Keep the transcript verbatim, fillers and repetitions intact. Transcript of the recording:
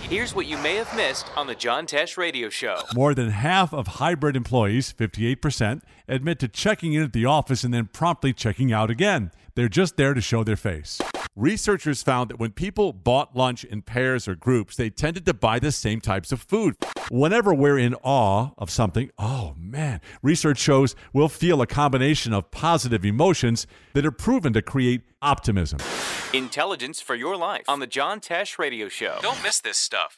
Here's what you may have missed on the John Tesh Radio Show. More than half of hybrid employees, fifty-eight percent, admit to checking in at the office and then promptly checking out again. They're just there to show their face. Researchers found that when people bought lunch in pairs or groups, they tended to buy the same types of food. Whenever we're in awe of something, oh man, research shows we'll feel a combination of positive emotions that are proven to create optimism. Intelligence for your life on the John Tesh Radio Show. Don't miss this stuff.